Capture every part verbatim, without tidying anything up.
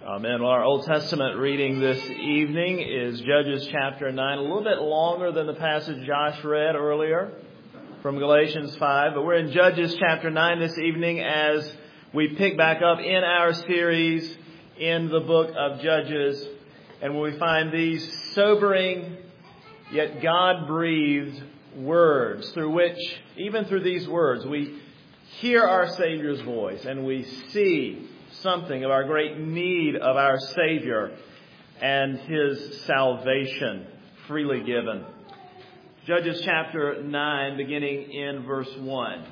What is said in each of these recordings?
Amen. Well, our Old Testament reading this evening is Judges chapter nine, a little bit longer than the passage Josh read earlier from Galatians five. But we're in Judges chapter nine this evening as we pick back up in our series in the book of Judges. And when we find these sobering yet God-breathed words through which, even through these words, we hear our Savior's voice and we see something of our great need of our Savior and His salvation freely given. Judges chapter nine, beginning in verse one.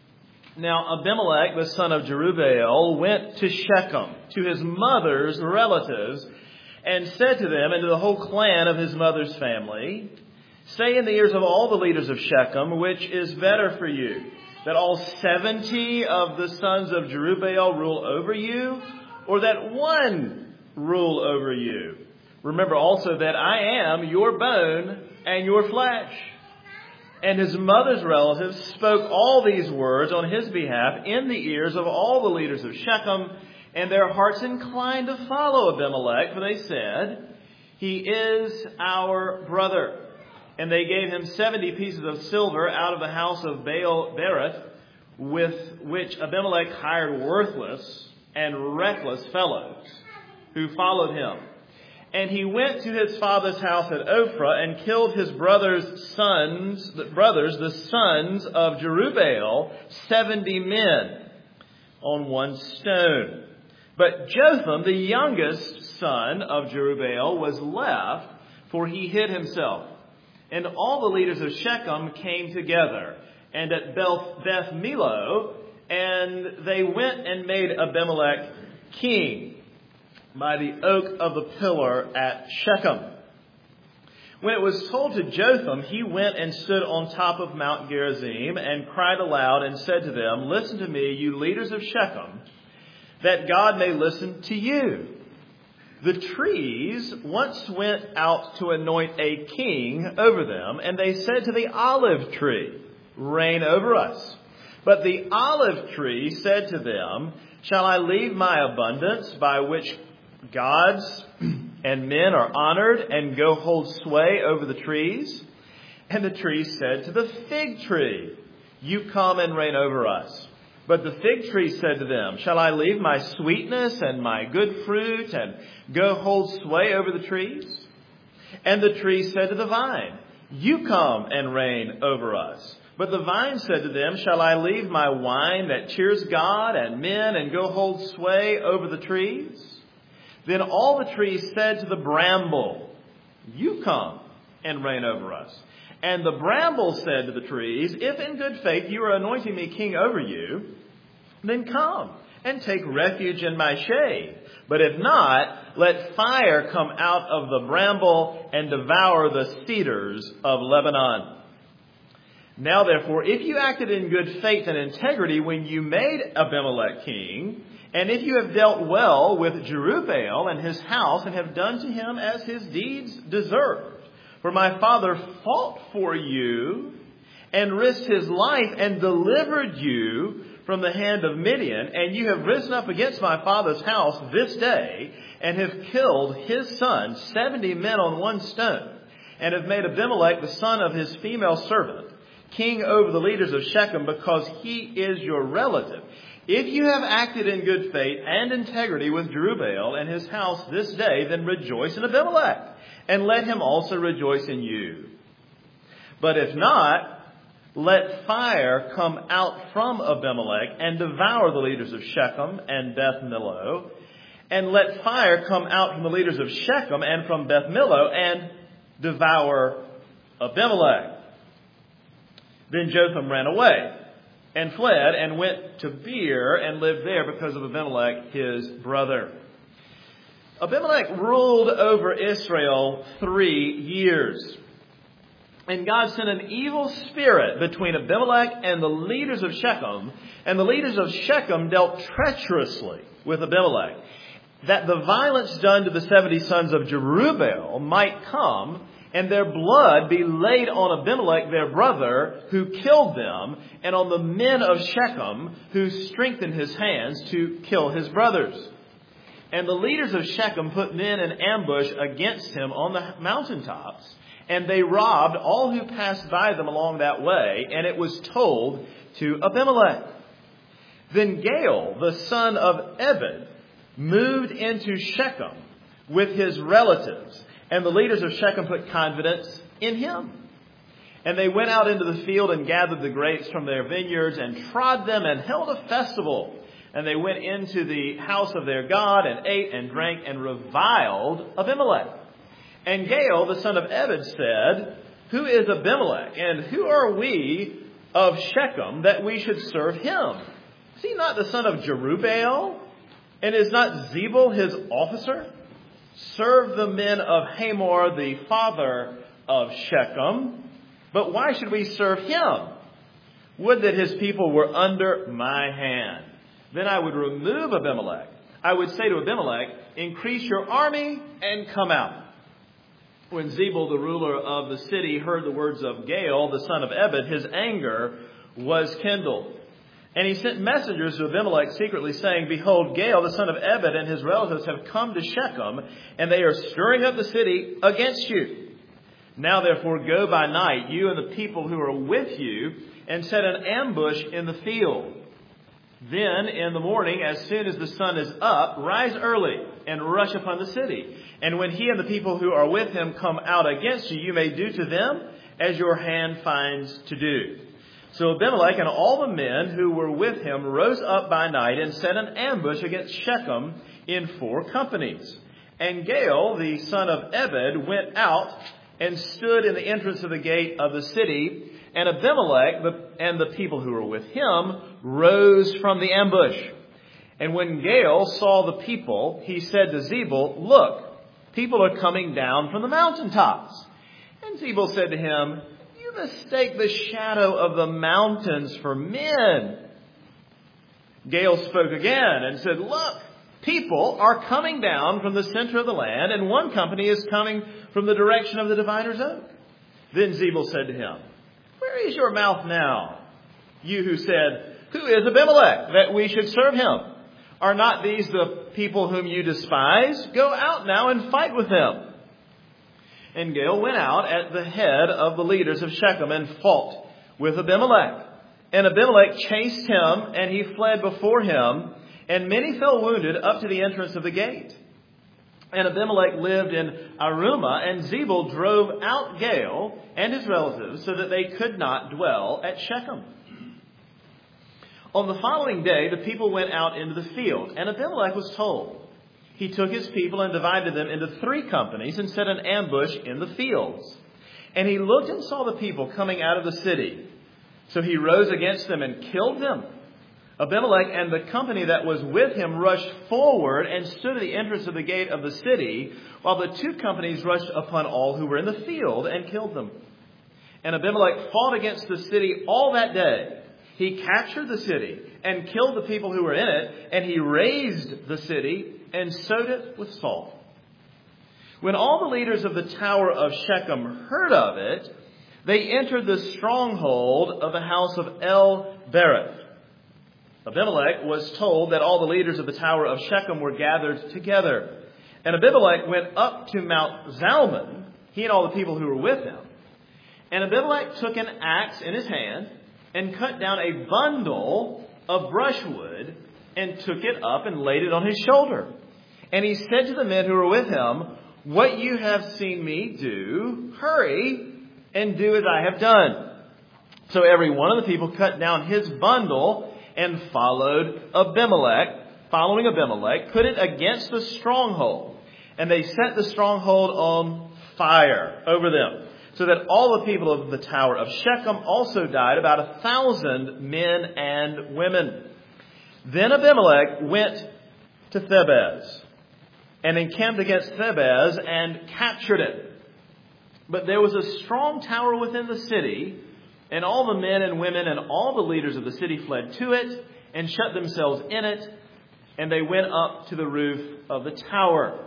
Now Abimelech, the son of Jerubbaal, went to Shechem, to his mother's relatives, and said to them and to the whole clan of his mother's family, "Say in the ears of all the leaders of Shechem, which is better for you, that all seventy of the sons of Jerubbaal rule over you, or that one rule over you? Remember also that I am your bone and your flesh." And his mother's relatives spoke all these words on his behalf in the ears of all the leaders of Shechem, and their hearts inclined to follow Abimelech, for they said, "He is our brother." And they gave him seventy pieces of silver out of the house of Baal Berith, with which Abimelech hired worthless and reckless fellows who followed him. And he went to his father's house at Ophrah and killed his brother's sons, the brothers, the sons of Jerubbaal, seventy men on one stone. But Jotham, the youngest son of Jerubbaal, was left, for he hid himself. And all the leaders of Shechem came together, and at Beth Millo, and they went and made Abimelech king by the oak of the pillar at Shechem. When it was told to Jotham, he went and stood on top of Mount Gerizim and cried aloud and said to them, "Listen to me, you leaders of Shechem, that God may listen to you. The trees once went out to anoint a king over them, and they said to the olive tree, 'Reign over us.' But the olive tree said to them, 'Shall I leave my abundance by which gods and men are honored and go hold sway over the trees?' And the tree said to the fig tree, 'You come and reign over us.' But the fig tree said to them, 'Shall I leave my sweetness and my good fruit and go hold sway over the trees?' And the tree said to the vine, 'You come and reign over us.' But the vine said to them, 'Shall I leave my wine that cheers God and men and go hold sway over the trees?' Then all the trees said to the bramble, 'You come and reign over us.' And the bramble said to the trees, 'If in good faith you are anointing me king over you, then come and take refuge in my shade. But if not, let fire come out of the bramble and devour the cedars of Lebanon.' Now therefore, if you acted in good faith and integrity when you made Abimelech king, and if you have dealt well with Jerubbaal and his house and have done to him as his deeds deserved, for my father fought for you and risked his life and delivered you from the hand of Midian, and you have risen up against my father's house this day and have killed his son, seventy men on one stone, and have made Abimelech, the son of his female servant, king over the leaders of Shechem, because he is your relative. If you have acted in good faith and integrity with Jerubbaal and his house this day, then rejoice in Abimelech, and let him also rejoice in you. But if not, let fire come out from Abimelech and devour the leaders of Shechem and Beth Millo, and let fire come out from the leaders of Shechem and from Beth Millo and devour Abimelech." Then Jotham ran away and fled and went to Beer and lived there because of Abimelech, his brother. Abimelech ruled over Israel three years. And God sent an evil spirit between Abimelech and the leaders of Shechem, and the leaders of Shechem dealt treacherously with Abimelech, that the violence done to the seventy sons of Jerubbaal might come, and their blood be laid on Abimelech their brother, who killed them, and on the men of Shechem, who strengthened his hands to kill his brothers. And the leaders of Shechem put men in ambush against him on the mountaintops, and they robbed all who passed by them along that way, and it was told to Abimelech. Then Gaal, the son of Ebed, moved into Shechem with his relatives, and the leaders of Shechem put confidence in him. And they went out into the field and gathered the grapes from their vineyards and trod them and held a festival. And they went into the house of their God and ate and drank and reviled Abimelech. And Gaal, the son of Ebed, said, "Who is Abimelech, and who are we of Shechem that we should serve him? Is he not the son of Jerubbaal? And is not Zebul his officer? Serve the men of Hamor, the father of Shechem. But why should we serve him? Would that his people were under my hand. Then I would remove Abimelech. I would say to Abimelech, increase your army and come out." When Zebul, the ruler of the city, heard the words of Gaal, the son of Ebed, his anger was kindled. And he sent messengers to Abimelech secretly, saying, "Behold, Gaal, the son of Ebed, and his relatives have come to Shechem, and they are stirring up the city against you. Now, therefore, go by night, you and the people who are with you, and set an ambush in the field. Then, in the morning, as soon as the sun is up, rise early and rush upon the city. And when he and the people who are with him come out against you, you may do to them as your hand finds to do." So Abimelech and all the men who were with him rose up by night and set an ambush against Shechem in four companies. And Gaal, the son of Ebed, went out and stood in the entrance of the gate of the city. And Abimelech and the people who were with him rose from the ambush. And when Gaal saw the people, he said to Zebul, "Look, people are coming down from the mountaintops." And Zebul said to him, "You mistake the shadow of the mountains for men." Gaal spoke again and said, "Look, people are coming down from the center of the land, and one company is coming from the direction of the diviner's oak." Then Zebul said to him, "Where is your mouth now, you who said, 'Who is Abimelech, that we should serve him?' Are not these the people whom you despise? Go out now and fight with them." And Gaal went out at the head of the leaders of Shechem and fought with Abimelech. And Abimelech chased him, and he fled before him, and many fell wounded up to the entrance of the gate. And Abimelech lived in Arumah, and Zebul drove out Gaal and his relatives so that they could not dwell at Shechem. On the following day, the people went out into the field, and Abimelech was told. He took his people and divided them into three companies and set an ambush in the fields. And he looked and saw the people coming out of the city. So he rose against them and killed them. Abimelech and the company that was with him rushed forward and stood at the entrance of the gate of the city, while the two companies rushed upon all who were in the field and killed them. And Abimelech fought against the city all that day. He captured the city and killed the people who were in it, and he razed the city and sowed it with salt. When all the leaders of the tower of Shechem heard of it, they entered the stronghold of the house of El-Berith. Abimelech was told that all the leaders of the tower of Shechem were gathered together. And Abimelech went up to Mount Zalmon, he and all the people who were with him. And Abimelech took an axe in his hand and cut down a bundle of brushwood and took it up and laid it on his shoulder. And he said to the men who were with him, "What you have seen me do, hurry and do as I have done." So every one of the people cut down his bundle and followed Abimelech, following Abimelech, put it against the stronghold. And they set the stronghold on fire over them, so that all the people of the tower of Shechem also died, about a thousand men and women. Then Abimelech went to Thebez and encamped against Thebez and captured it. But there was a strong tower within the city, and all the men and women and all the leaders of the city fled to it and shut themselves in it, and they went up to the roof of the tower.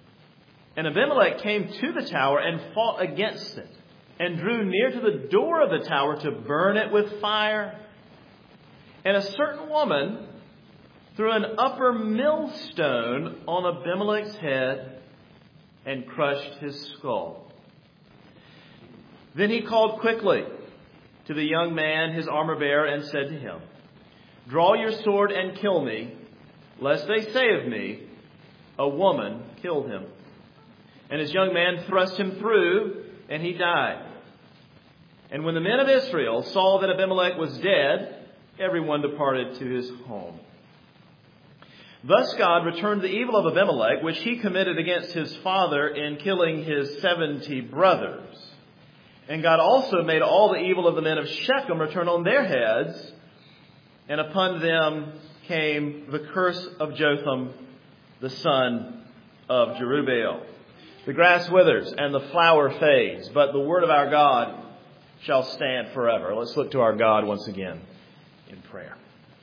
And Abimelech came to the tower and fought against it, and drew near to the door of the tower to burn it with fire. And a certain woman threw an upper millstone on Abimelech's head and crushed his skull. Then he called quickly to the young man, his armor-bearer, and said to him, "Draw your sword and kill me, lest they say of me, 'A woman killed him.' And his young man thrust him through, and he died. And when the men of Israel saw that Abimelech was dead, everyone departed to his home. Thus God returned the evil of Abimelech, which he committed against his father in killing his seventy brothers. And God also made all the evil of the men of Shechem return on their heads, and upon them came the curse of Jotham, the son of Jerubbaal. The grass withers and the flower fades, but the word of our God shall stand forever." Let's look to our God once again in prayer.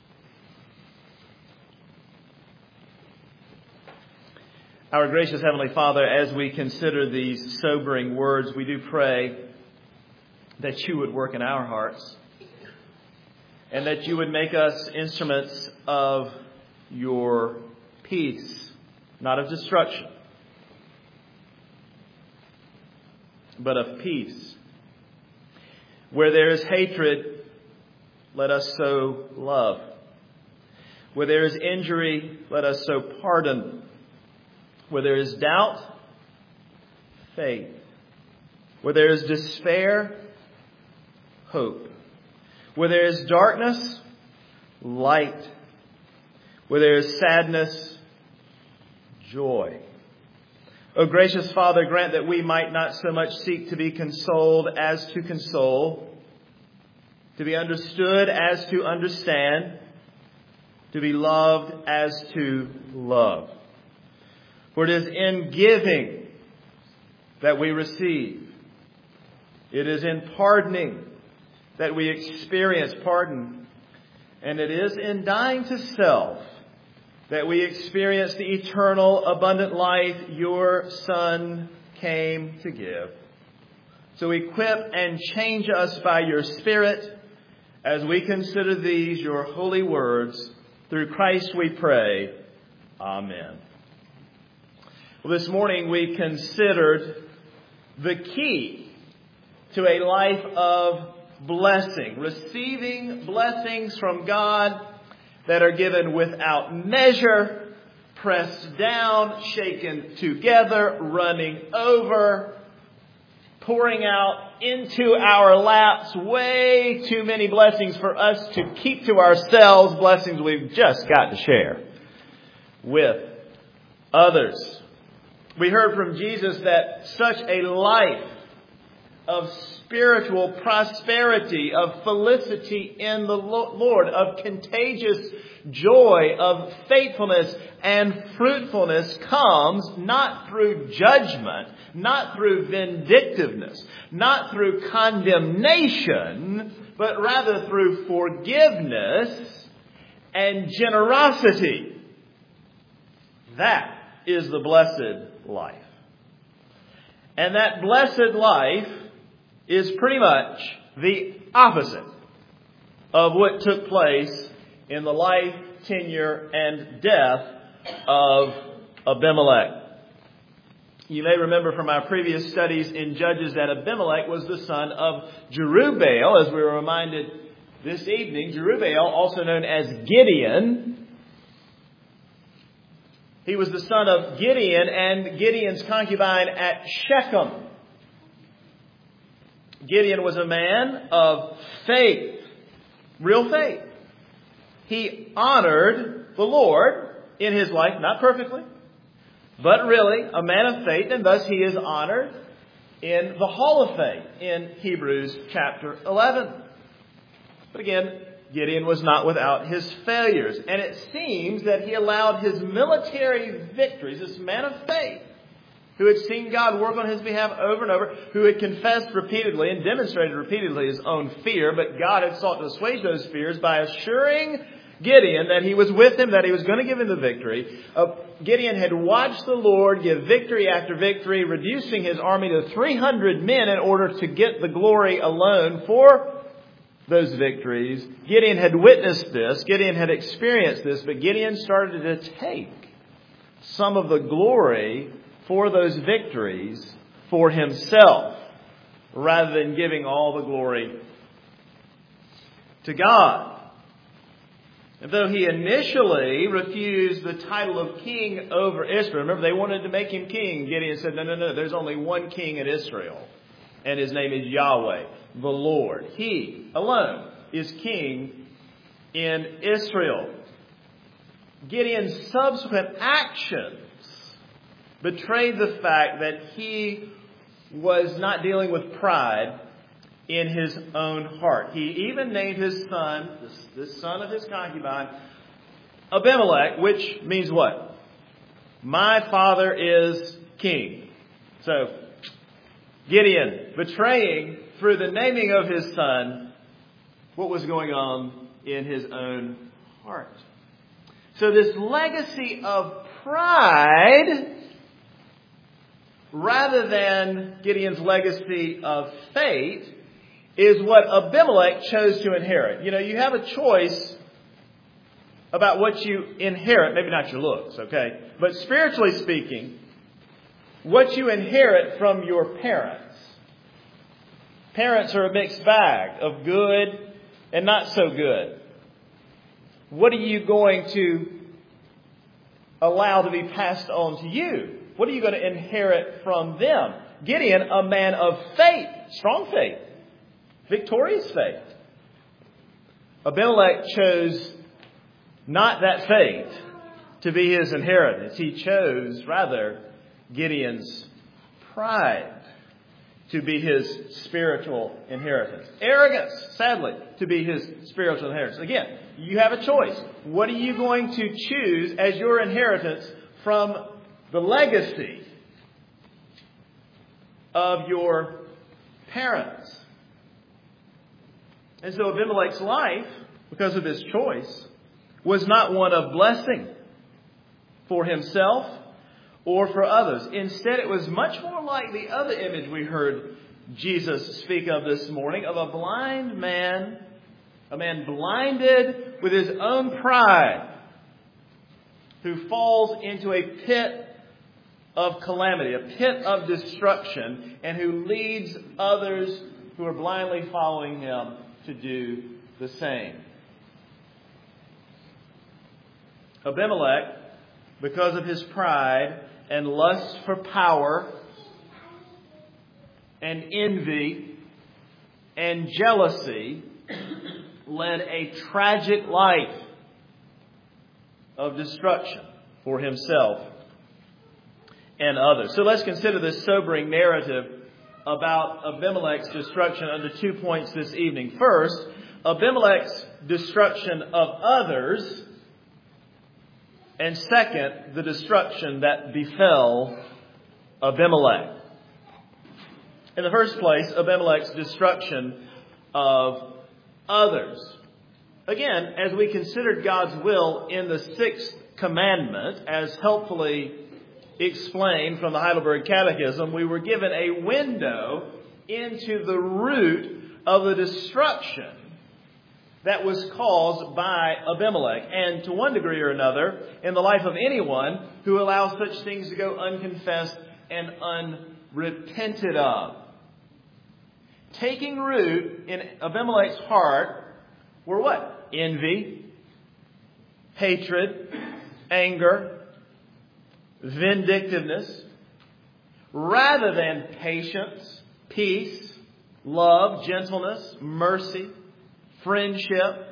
Our gracious Heavenly Father, as we consider these sobering words, we do pray that you would work in our hearts and that you would make us instruments of your peace, not of destruction, but of peace. Where there is hatred, let us sow love. Where there is injury, let us sow pardon. Where there is doubt, faith. Where there is despair, hope. Where there is darkness, light. Where there is sadness, joy. O gracious Father, grant that we might not so much seek to be consoled as to console, to be understood as to understand, to be loved as to love. For it is in giving that we receive. It is in pardoning that we experience pardon. And it is in dying to self that we experience the eternal, abundant life your Son came to give. So equip and change us by your Spirit as we consider these, your holy words. Through Christ we pray. Amen. Well, this morning we considered the key to a life of blessing, receiving blessings from God that are given without measure, pressed down, shaken together, running over, pouring out into our laps. Way too many blessings for us to keep to ourselves, blessings we've just got to share with others. We heard from Jesus that such a life of spiritual prosperity, of felicity in the Lord, of contagious joy, of faithfulness and fruitfulness comes not through judgment, not through vindictiveness, not through condemnation, but rather through forgiveness and generosity. That is the blessed life. And that blessed life is pretty much the opposite of what took place in the life, tenure, and death of Abimelech. You may remember from our previous studies in Judges that Abimelech was the son of Jerubbaal, as we were reminded this evening. Jerubbaal, also known as Gideon. He was the son of Gideon and Gideon's concubine at Shechem. Gideon was a man of faith, real faith. He honored the Lord in his life, not perfectly, but really a man of faith, and thus he is honored in the Hall of Faith in Hebrews chapter eleven. But again, Gideon was not without his failures, and it seems that he allowed his military victories, this man of faith, who had seen God work on his behalf over and over, who had confessed repeatedly and demonstrated repeatedly his own fear, but God had sought to assuage those fears by assuring Gideon that he was with him, that he was going to give him the victory. Uh, Gideon had watched the Lord give victory after victory, reducing his army to three hundred men in order to get the glory alone for those victories. Gideon had witnessed this. Gideon had experienced this. But Gideon started to take some of the glory for those victories for himself, rather than giving all the glory to God. And though he initially refused the title of king over Israel, remember they wanted to make him king, Gideon said, no, no, no, there's only one king in Israel, and his name is Yahweh, the Lord. He alone is king in Israel. Gideon's subsequent actions betrayed the fact that he was not dealing with pride in his own heart. He even named his son, this, this son of his concubine, Abimelech, which means what? My father is king. So, Gideon betraying through the naming of his son what was going on in his own heart. So this legacy of pride, rather than Gideon's legacy of faith, is what Abimelech chose to inherit. You know, you have a choice about what you inherit. Maybe not your looks, okay? But spiritually speaking, what you inherit from your parents. Parents are a mixed bag of good and not so good. What are you going to allow to be passed on to you? What are you going to inherit from them? Gideon, a man of faith, strong faith, victorious faith. Abimelech chose not that faith to be his inheritance. He chose, rather, Gideon's pride to be his spiritual inheritance. Arrogance, sadly, to be his spiritual inheritance. Again, you have a choice. What are you going to choose as your inheritance from the legacy of your parents? And so Abimelech's life, because of his choice, was not one of blessing for himself or for others. Instead, it was much more like the other image we heard Jesus speak of this morning, of a blind man, a man blinded with his own pride, who falls into a pit of calamity, a pit of destruction, and who leads others who are blindly following him to do the same. Abimelech, because of his pride and lust for power and envy and jealousy, led a tragic life of destruction for himself and others. So let's consider this sobering narrative about Abimelech's destruction under two points this evening. First, Abimelech's destruction of others. And second, the destruction that befell Abimelech. In the first place, Abimelech's destruction of others. Again, as we considered God's will in the sixth commandment, as helpfully explained from the Heidelberg Catechism, we were given a window into the root of the destruction that was caused by Abimelech, and to one degree or another, in the life of anyone who allows such things to go unconfessed and unrepented of. Taking root in Abimelech's heart were what? Envy, hatred, anger, vindictiveness, rather than patience, peace, love, gentleness, mercy, friendship,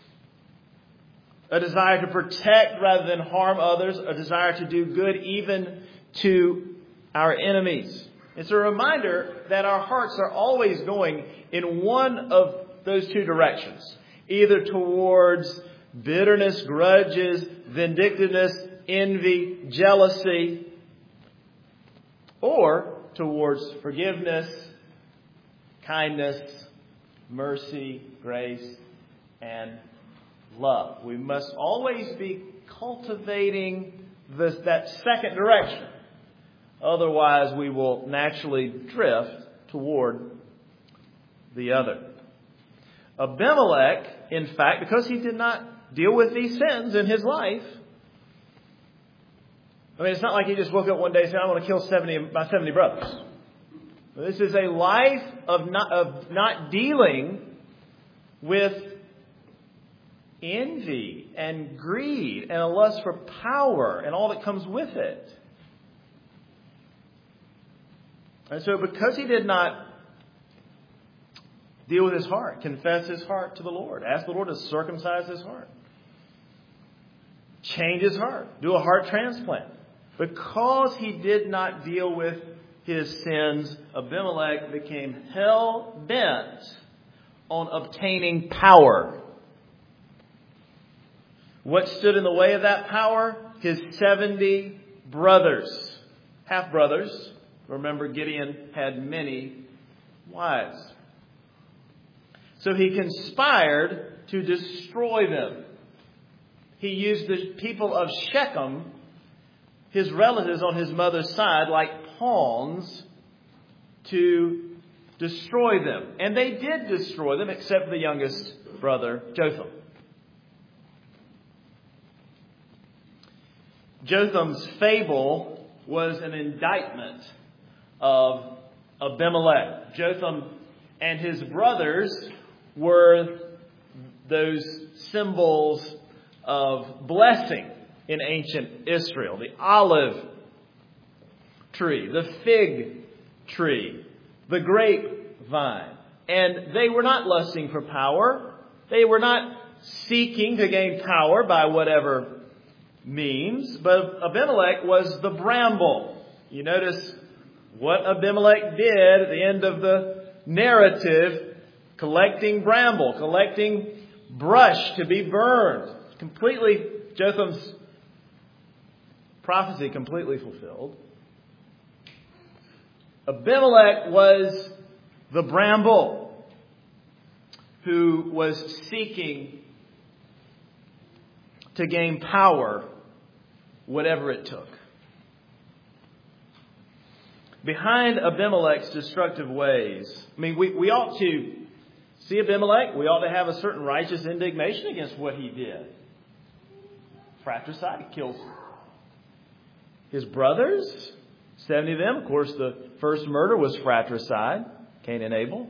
a desire to protect rather than harm others, a desire to do good even to our enemies. It's a reminder that our hearts are always going in one of those two directions, either towards bitterness, grudges, vindictiveness, envy, jealousy, or towards forgiveness, kindness, mercy, grace, and love. We must always be cultivating this, that second direction. Otherwise, we will naturally drift toward the other. Abimelech, in fact, because he did not deal with these sins in his life, I mean, it's not like he just woke up one day and said, I want to kill seventy my seventy brothers. This is a life of not, of not dealing with envy and greed and a lust for power and all that comes with it. And so because he did not deal with his heart, confess his heart to the Lord, ask the Lord to circumcise his heart, change his heart, do a heart transplant. Because he did not deal with his sins, Abimelech became hell-bent on obtaining power. What stood in the way of that power? His seventy brothers, half-brothers. Remember, Gideon had many wives. So he conspired to destroy them. He used the people of Shechem, his relatives on his mother's side, like pawns to destroy them. And they did destroy them, except for the youngest brother, Jotham. Jotham's fable was an indictment of Abimelech. Jotham and his brothers were those symbols of blessing in ancient Israel. The olive tree, the fig tree, the grapevine. And they were not lusting for power. They were not seeking to gain power by whatever means. But Abimelech was the bramble. You notice what Abimelech did at the end of the narrative, collecting bramble, collecting brush to be burned. Completely, Jotham's prophecy completely fulfilled. Abimelech was the bramble who was seeking to gain power, whatever it took. Behind Abimelech's destructive ways, I mean, we, we ought to see Abimelech. We ought to have a certain righteous indignation against what he did. Fratricide, he kills his brothers, seventy of them. Of course, the first murder was fratricide, Cain and Abel.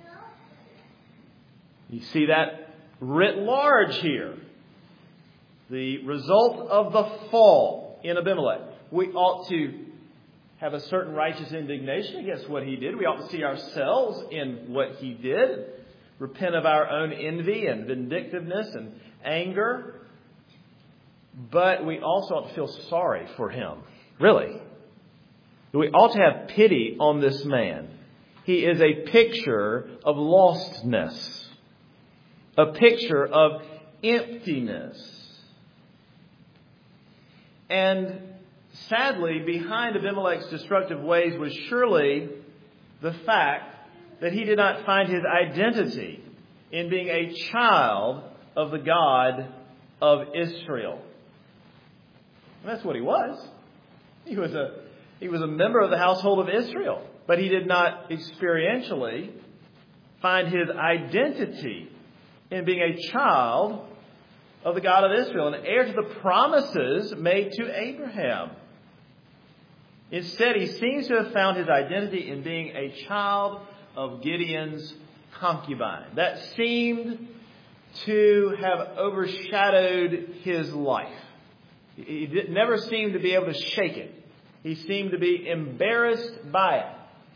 You see that writ large here. The result of the fall in Abimelech. We ought to have a certain righteous indignation against what he did. We ought to see ourselves in what he did. Repent of our own envy and vindictiveness and anger. But we also ought to feel sorry for him. Really. We ought to have pity on this man. He is a picture of lostness. A picture of emptiness. And sadly, behind Abimelech's destructive ways was surely the fact that he did not find his identity in being a child of the God of Israel. And that's what he was. He was a he was a member of the household of Israel, but he did not experientially find his identity in being a child of the God of Israel, an heir to the promises made to Abraham. Instead, he seems to have found his identity in being a child of Gideon's concubine. That seemed to have overshadowed his life. He did, never seemed to be able to shake it. He seemed to be embarrassed by it.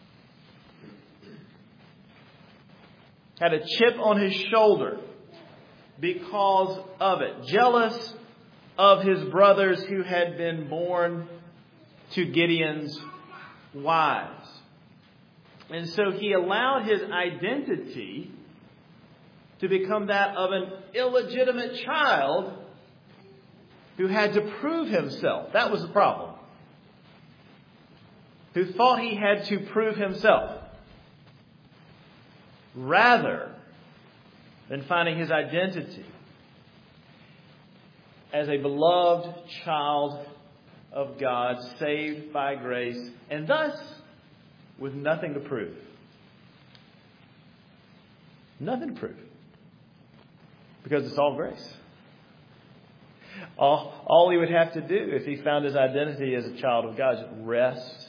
Had a chip on his shoulder because of it. Jealous of his brothers who had been born to Gideon's wives. And so he allowed his identity to become that of an illegitimate child who had to prove himself. That was the problem. Who thought he had to prove himself. Rather than finding his identity as a beloved child of God, saved by grace, and thus with nothing to prove. Nothing to prove. Because it's all grace. All, all he would have to do if he found his identity as a child of God is rest,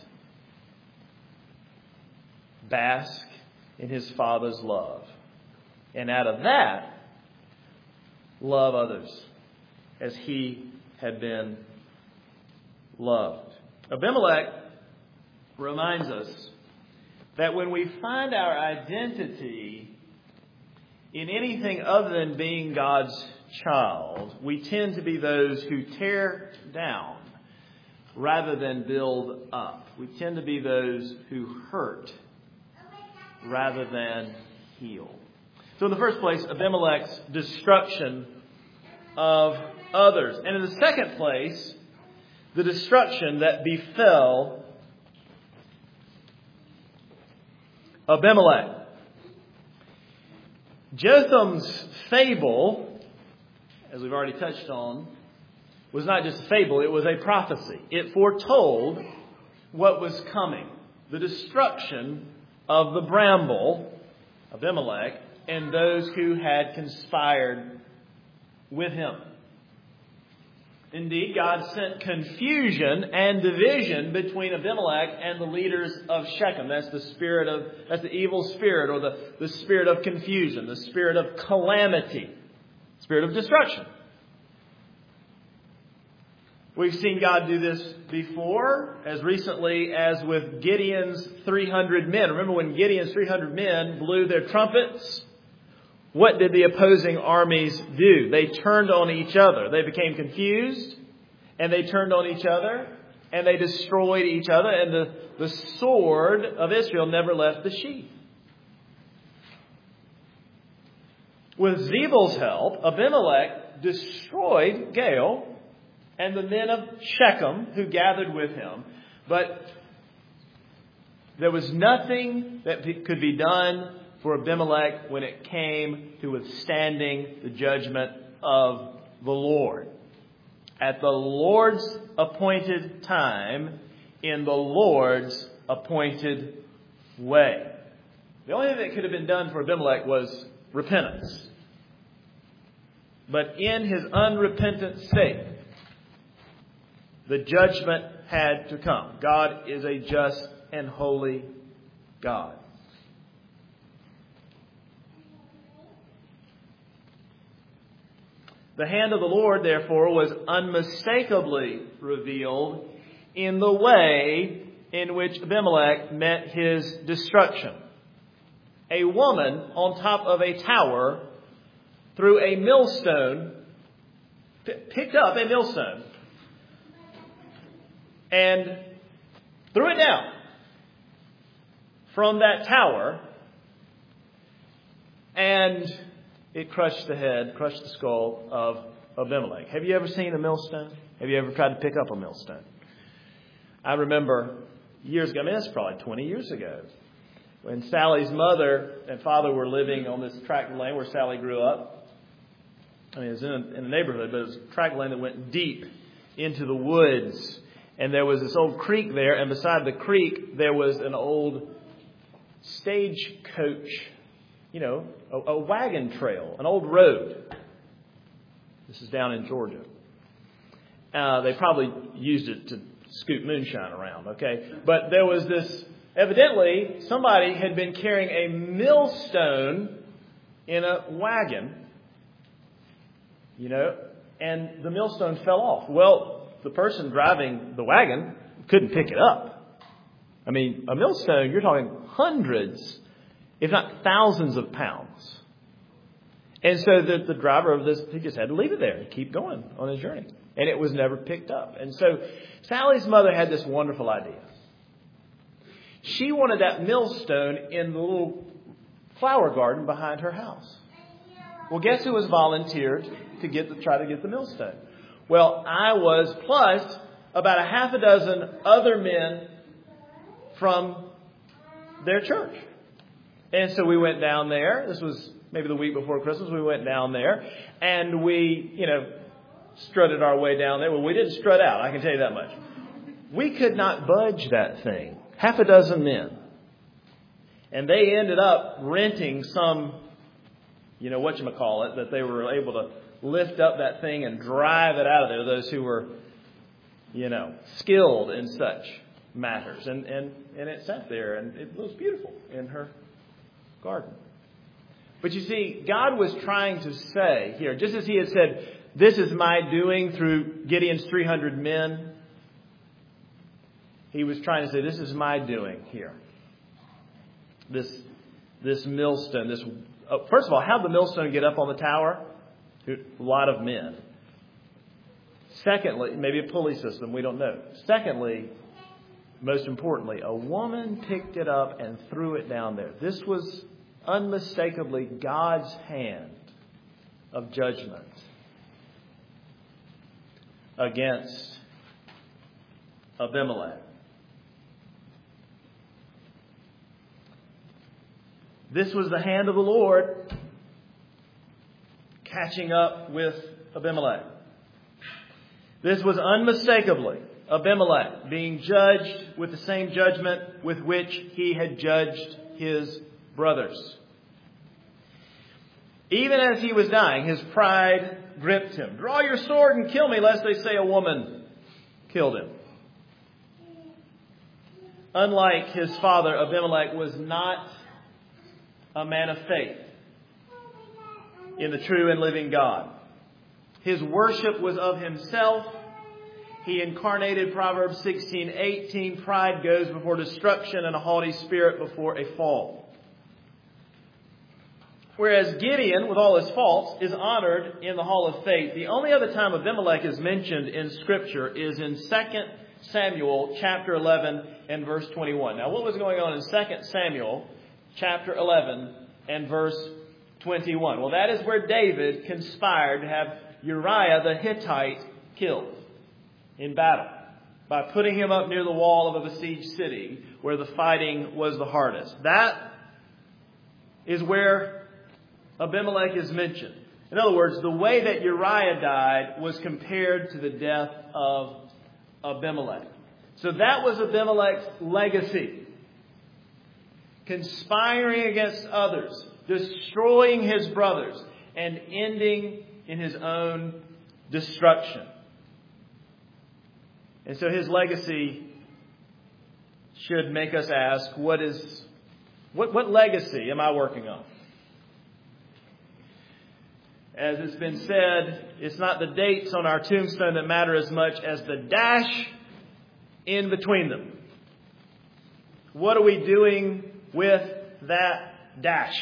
bask in his Father's love. And out of that, love others as he had been loved. Abimelech reminds us that when we find our identity in anything other than being God's child, we tend to be those who tear down rather than build up. We tend to be those who hurt rather than heal. So in the first place, Abimelech's destruction of others. And in the second place, the destruction that befell Abimelech. Jotham's fable, as we've already touched on, was not just a fable, it was a prophecy. It foretold what was coming. The destruction of the bramble, Abimelech, and those who had conspired with him. Indeed, God sent confusion and division between Abimelech and the leaders of Shechem. That's the spirit of, that's the evil spirit, or the, the spirit of confusion, the spirit of calamity, spirit of destruction. We've seen God do this before, as recently as with Gideon's three hundred men. Remember when Gideon's three hundred men blew their trumpets? What did the opposing armies do? They turned on each other. They became confused, and they turned on each other, and they destroyed each other, and the, the sword of Israel never left the sheath. With Zebul's help, Abimelech destroyed Gaal and the men of Shechem who gathered with him. But there was nothing that could be done for Abimelech when it came to withstanding the judgment of the Lord. At the Lord's appointed time, in the Lord's appointed way. The only thing that could have been done for Abimelech was repentance. But in his unrepentant state, the judgment had to come. God is a just and holy God. The hand of the Lord, therefore, was unmistakably revealed in the way in which Abimelech met his destruction. A woman on top of a tower threw a millstone, p- picked up a millstone, and threw it down from that tower, and it crushed the head, crushed the skull of Abimelech. Have you ever seen a millstone? Have you ever tried to pick up a millstone? I remember years ago, I mean, that's probably twenty years ago, when Sally's mother and father were living on this tract of land where Sally grew up. I mean, it was in a, in a neighborhood, but it was a tract of land that went deep into the woods. And there was this old creek there, and beside the creek, there was an old stagecoach, you know, a, a wagon trail, an old road. This is down in Georgia. Uh, they probably used it to scoop moonshine around, okay? But there was this, evidently, somebody had been carrying a millstone in a wagon, you know, and the millstone fell off. Well, the person driving the wagon couldn't pick it up. I mean, a millstone, you're talking hundreds, if not thousands of pounds. And so the, the driver of this, he just had to leave it there and keep going on his journey. And it was never picked up. And so Sally's mother had this wonderful idea. She wanted that millstone in the little flower garden behind her house. Well, guess who was volunteered to get the, try to get the millstone? Well, I was, plus about a half a dozen other men from their church. And so we went down there. This was maybe the week before Christmas. We went down there and we, you know, strutted our way down there. Well, we didn't strut out, I can tell you that much. We could not budge that thing. Half a dozen men. And they ended up renting some you know, whatchamacallit, that they were able to lift up that thing and drive it out of there, those who were, you know, skilled in such matters. And, and, and it sat there, and it was beautiful in her garden. But you see, God was trying to say here, just as he had said, this is my doing through Gideon's three hundred men, he was trying to say, this is my doing here. This, this millstone, this, uh, first of all, how did the millstone get up on the tower? A lot of men. Secondly, maybe a pulley system, we don't know. Secondly, most importantly, a woman picked it up and threw it down there. This was unmistakably God's hand of judgment against Abimelech. This was the hand of the Lord catching up with Abimelech. This was unmistakably Abimelech being judged with the same judgment with which he had judged his brothers. Even as he was dying, his pride gripped him. Draw your sword and kill me, lest they say a woman killed him. Unlike his father, Abimelech was not a man of faith in the true and living God. His worship was of himself. He incarnated Proverbs sixteen eighteen. Pride goes before destruction and a haughty spirit before a fall. Whereas Gideon, with all his faults, is honored in the hall of faith. The only other time Abimelech is mentioned in Scripture is in Second Samuel chapter eleven and verse twenty-one. Now, what was going on in Second Samuel chapter eleven and verse twenty-one? Well, that is where David conspired to have Uriah the Hittite killed in battle by putting him up near the wall of a besieged city where the fighting was the hardest. That is where Abimelech is mentioned. In other words, the way that Uriah died was compared to the death of Abimelech. So that was Abimelech's legacy. Conspiring against others, destroying his brothers, and ending in his own destruction. And so his legacy should make us ask, what is, what, what legacy am I working on? As it's been said, it's not the dates on our tombstone that matter as much as the dash in between them. What are we doing with that dash?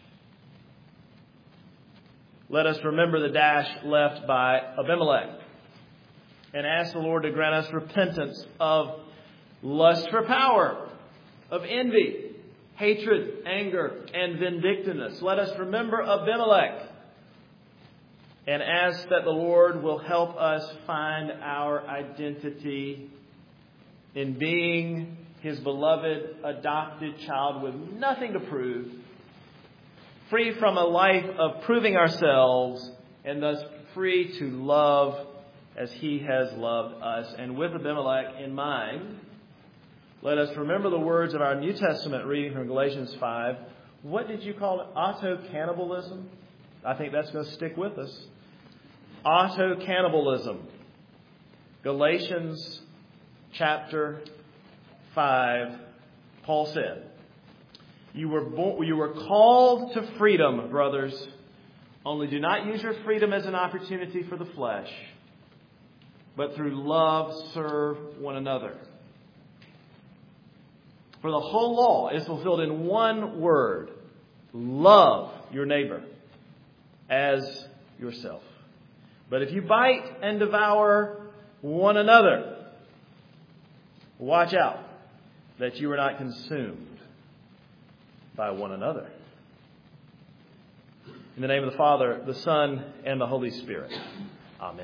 Let us remember the dash left by Abimelech and ask the Lord to grant us repentance of lust for power, of envy, hatred, anger, and vindictiveness. Let us remember Abimelech and ask that the Lord will help us find our identity in being His beloved adopted child with nothing to prove, free from a life of proving ourselves, and thus free to love as He has loved us. And with Abimelech in mind, let us remember the words of our New Testament reading from Galatians five. What did you call it? Auto-cannibalism? I think that's going to stick with us. Auto-cannibalism. Galatians chapter five, Paul said, You were born, you were called to freedom, brothers. Only do not use your freedom as an opportunity for the flesh, but through love serve one another. For the whole law is fulfilled in one word: love your neighbor as yourself. But if you bite and devour one another, watch out that you are not consumed by one another. In the name of the Father, the Son, and the Holy Spirit. Amen.